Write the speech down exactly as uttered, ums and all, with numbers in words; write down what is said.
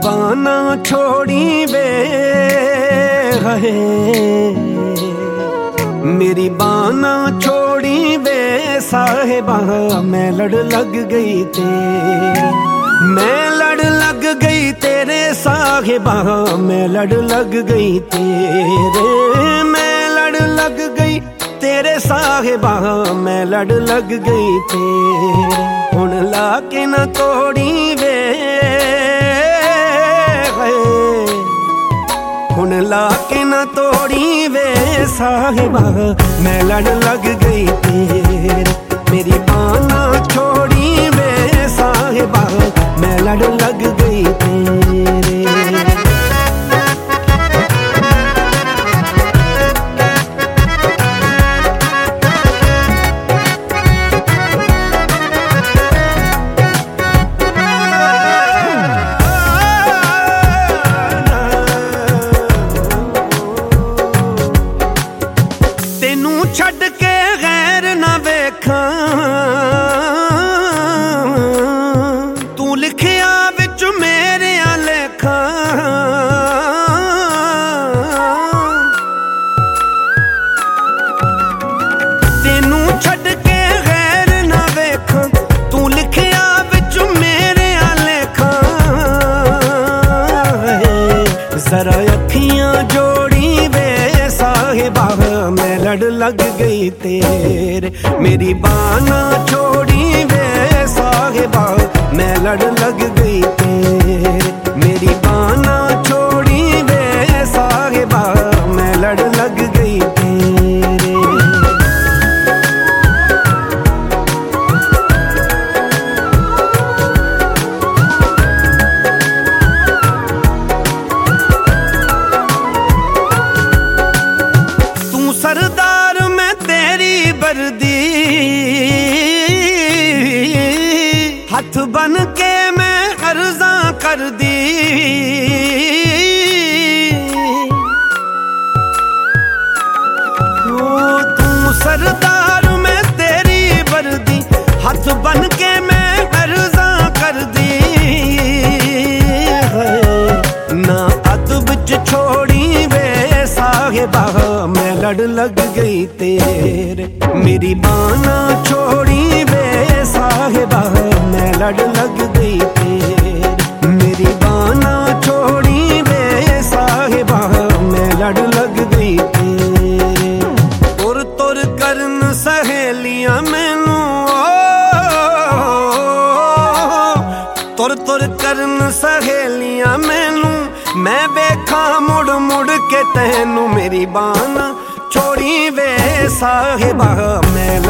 बाना छोड़ी वे है, मेरी बाना छोड़ी वे साहिबा, मैं लड़ लग गई तेरे, मैं लड़ लग गई तेरे साहिबा, मैं लड़ लग गई तेरे, मैं लड़ लग गई तेरे साहिबा, मैं लड़ लग गई तेरे। हुण ला के ना तोड़ी वे, हुण ला के ना तोड़ी वे साहिबा, मैं लड़ लग गई तेरे, मेरी बाना छोड़ी वे साहिबा, मैं लड़ लग गई तेरे। छड़ के गैर ना वेखा, तू लिखिया विच मेरे लेखा, तेनू छड़ के गैर ना वेखा, तू लिखिया विच मेरे लेखा, जरा अखियां जोड़ी वे साहिबा, मैं लड़ लग गई तेरे, मेरी बाना छोड़ी वे साहिबा, मैं लड़ लग गई तेरे, मेरी बाना छोड़ी वे साहिबा, मैं लड़ लग गई तेरे। तू सरदार मैं तेरी वर्दी, हाथ बन के मैं अर्जा कर दी, ओ तू सरदार मैं तेरी वर्दी, हाथ बन के मैं अर्जा कर दी, ना अदब च छोड़ी वे साहिबा, मैं लड़ लग गई तेरे, मेरी बाना छोड़ी वे साहिबा, मैं लड़ लग गई तेरे, मेरी बाना छोड़ी वे साहिबा, मैं लड़ लग गई तेरे। तुर तुर करन सहेलियां मैनू, तुर तुर करन सहेलियां मैनू, मैं वेखा मुड़ मुड़ के तैनू, मेरी बाना छोड़ी वे साहिबा, मैं